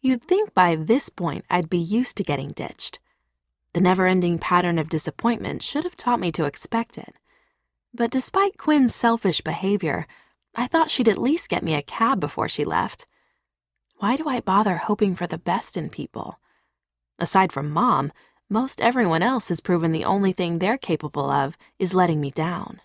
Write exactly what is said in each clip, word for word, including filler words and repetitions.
You'd think by this point I'd be used to getting ditched. The never-ending pattern of disappointment should have taught me to expect it. But despite Quinn's selfish behavior, I thought she'd at least get me a cab before she left. Why do I bother hoping for the best in people? Aside from Mom, most everyone else has proven the only thing they're capable of is letting me down.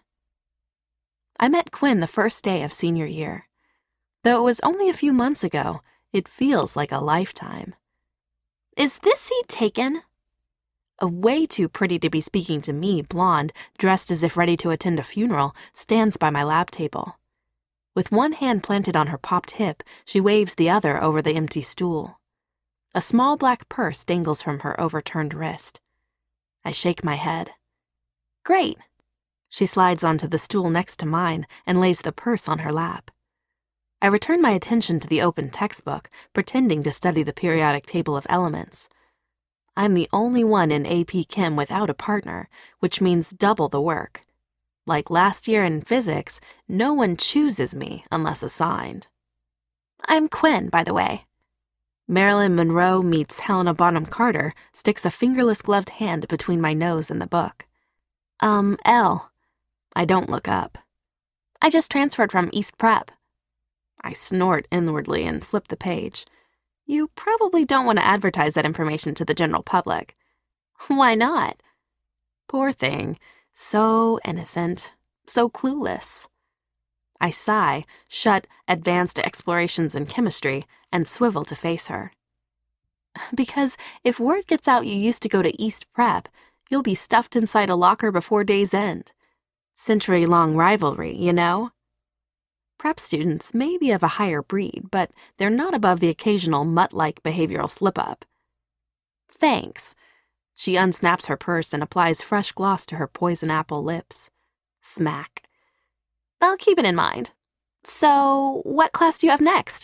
I met Quinn the first day of senior year. Though it was only a few months ago, it feels like a lifetime. "Is this seat taken?" A way too pretty to be speaking to me, blonde, dressed as if ready to attend a funeral, stands by my lab table. With one hand planted on her popped hip, she waves the other over the empty stool. A small black purse dangles from her overturned wrist. I shake my head. "Great." She slides onto the stool next to mine and lays the purse on her lap. I return my attention to the open textbook, pretending to study the periodic table of elements. I'm the only one in A P Chem without a partner, which means double the work. Like last year in physics, no one chooses me unless assigned. "I'm Quinn, by the way." Marilyn Monroe meets Helena Bonham Carter sticks a fingerless gloved hand between my nose and the book. Um, L. I don't look up. "I just transferred from East Prep." I snort inwardly and flip the page. You probably don't want to advertise that information to the general public. "Why not?" Poor thing. So innocent. So clueless. I sigh, shut Advanced Explorations in Chemistry, and swivel to face her. "Because if word gets out you used to go to East Prep, you'll be stuffed inside a locker before day's end. Century-long rivalry, you know? Prep students may be of a higher breed, but they're not above the occasional mutt-like behavioral slip-up." "Thanks." She unsnaps her purse and applies fresh gloss to her poison apple lips. Smack. "I'll keep it in mind. So, what class do you have next?"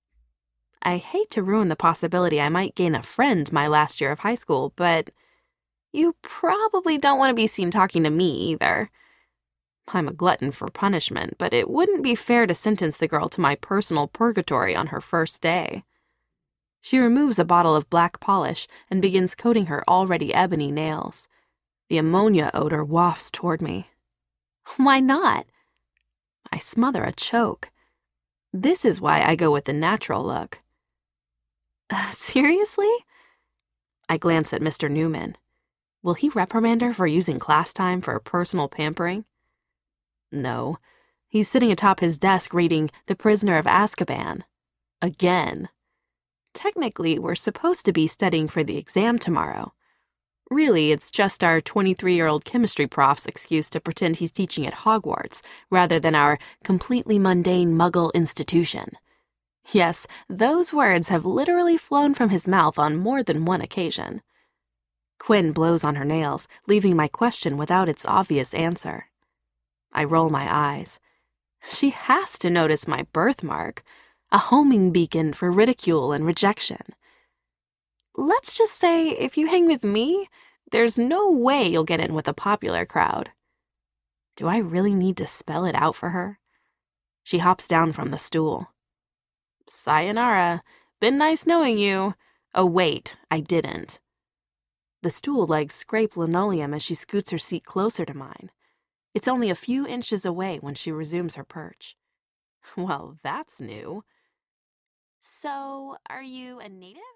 I hate to ruin the possibility I might gain a friend my last year of high school, but you probably don't want to be seen talking to me either. I'm a glutton for punishment, but it wouldn't be fair to sentence the girl to my personal purgatory on her first day. She removes a bottle of black polish and begins coating her already ebony nails. The ammonia odor wafts toward me. "Why not?" I smother a choke. This is why I go with the natural look. Uh, seriously? I glance at Mister Newman. Will he reprimand her for using class time for personal pampering? No. He's sitting atop his desk reading The Prisoner of Azkaban. Again. Technically, we're supposed to be studying for the exam tomorrow. Really, it's just our twenty-three-year-old chemistry prof's excuse to pretend he's teaching at Hogwarts, rather than our completely mundane Muggle institution. Yes, those words have literally flown from his mouth on more than one occasion. Quinn blows on her nails, leaving my question without its obvious answer. I roll my eyes. She has to notice my birthmark, a homing beacon for ridicule and rejection. Let's just say if you hang with me, there's no way you'll get in with a popular crowd. Do I really need to spell it out for her? She hops down from the stool. Sayonara. Been nice knowing you. Oh, wait, I didn't. The stool legs scrape linoleum as she scoots her seat closer to mine. It's only a few inches away when she resumes her perch. Well, that's new. So, are you a native?